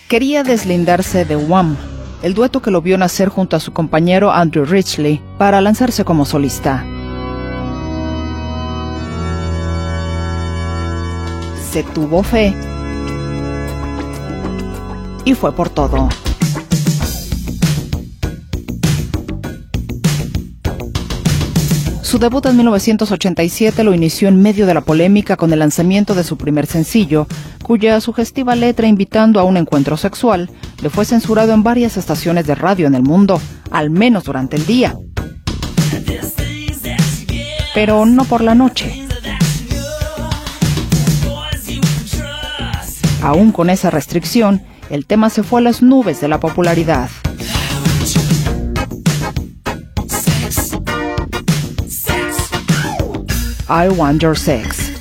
Quería deslindarse de Wham, el dueto que lo vio nacer junto a su compañero Andrew Ridgeley para lanzarse como solista. Se tuvo fe y fue por todo. Su debut en 1987 lo inició en medio de la polémica con el lanzamiento de su primer sencillo, cuya sugestiva letra invitando a un encuentro sexual le fue censurado en varias estaciones de radio en el mundo, al menos durante el día. Pero no por la noche. Aún con esa restricción, el tema se fue a las nubes de la popularidad. I Want Your Sex.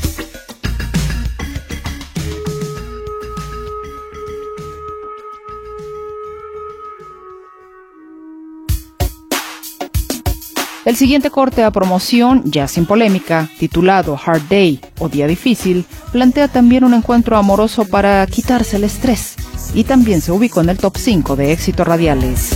El siguiente corte a promoción, ya sin polémica, titulado Hard Day o Día Difícil, plantea también un encuentro amoroso para quitarse el estrés, y también se ubicó en el top 5 de éxitos radiales.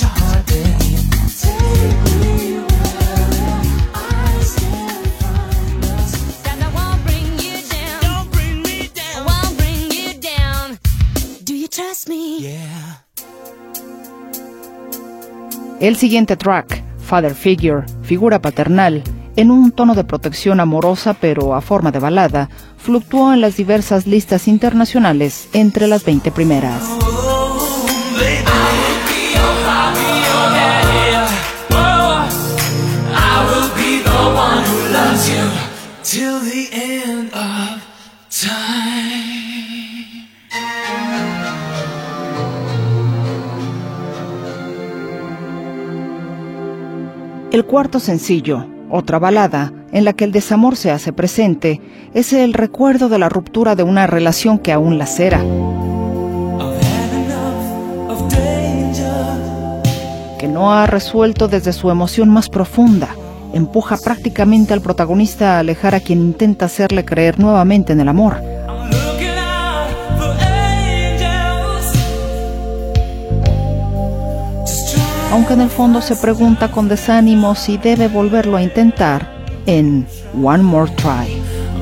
El siguiente track, Father Figure, figura paternal, en un tono de protección amorosa pero a forma de balada, fluctuó en las diversas listas internacionales entre las 20 primeras. El cuarto sencillo, otra balada, en la que el desamor se hace presente, es el recuerdo de la ruptura de una relación que aún lacera. Que no ha resuelto desde su emoción más profunda, empuja prácticamente al protagonista a alejar a quien intenta hacerle creer nuevamente en el amor. Aunque en el fondo se pregunta con desánimo si debe volverlo a intentar en One More Try.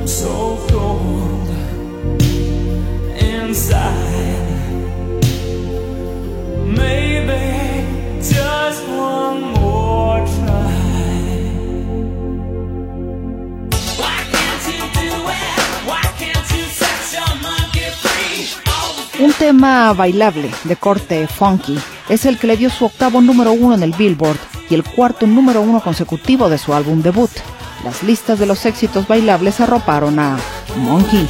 Un tema bailable de corte funky es el que le dio su octavo número 1 en el Billboard y el cuarto número 1 consecutivo de su álbum debut. Las listas de los éxitos bailables arroparon a Monkey.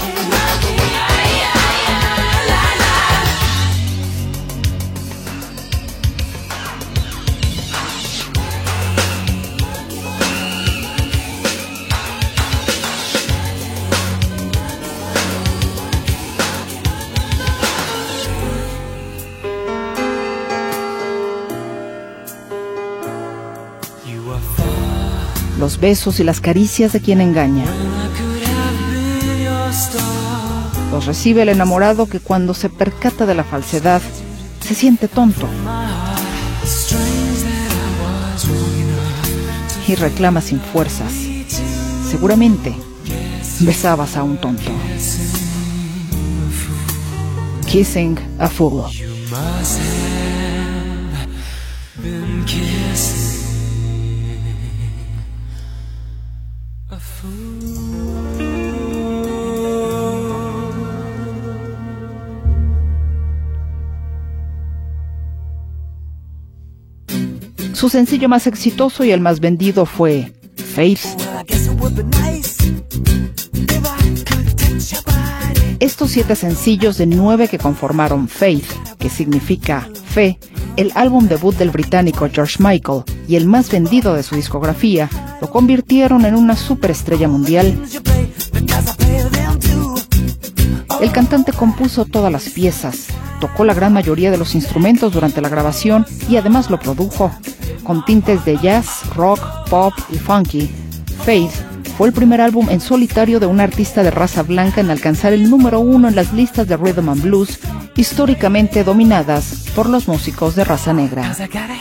Los besos y las caricias de quien engaña. Los recibe el enamorado que cuando se percata de la falsedad se siente tonto y reclama sin fuerzas. Seguramente besabas a un tonto. Kissing a Fool. Su sencillo más exitoso y el más vendido fue Faith. Estos 7 sencillos de 9 que conformaron Faith, que significa fe, el álbum debut del británico George Michael y el más vendido de su discografía, lo convirtieron en una superestrella mundial. El cantante compuso todas las piezas, tocó la gran mayoría de los instrumentos durante la grabación y además lo produjo. Con tintes de jazz, rock, pop y funky, Faith fue el primer álbum en solitario de un artista de raza blanca en alcanzar el número 1 en las listas de Rhythm and Blues históricamente dominadas por los músicos de raza negra.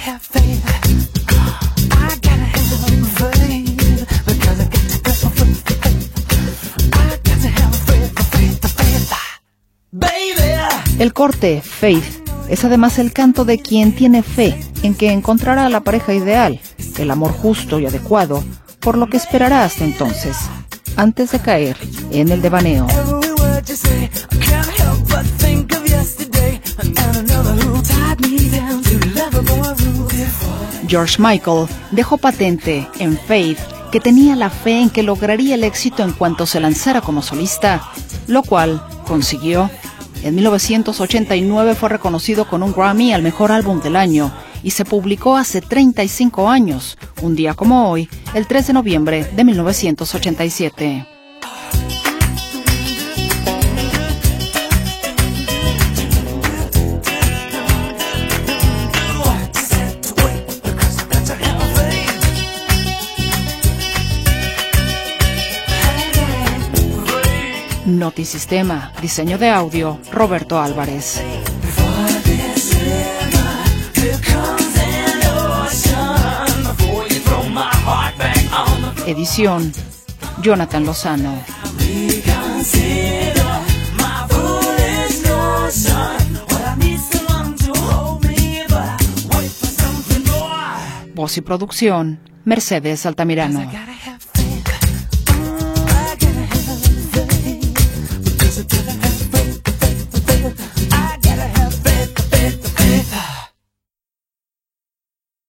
El corte, Faith, es además el canto de quien tiene fe en que encontrará a la pareja ideal, el amor justo y adecuado, por lo que esperará hasta entonces, antes de caer en el devaneo. George Michael dejó patente en Faith que tenía la fe en que lograría el éxito en cuanto se lanzara como solista, lo cual consiguió. En 1989 fue reconocido con un Grammy al mejor álbum del año y se publicó hace 35 años, un día como hoy, el 3 de noviembre de 1987. Notisistema, diseño de audio, Roberto Álvarez. Edición, Jonathan Lozano. Voz y producción, Mercedes Altamirano.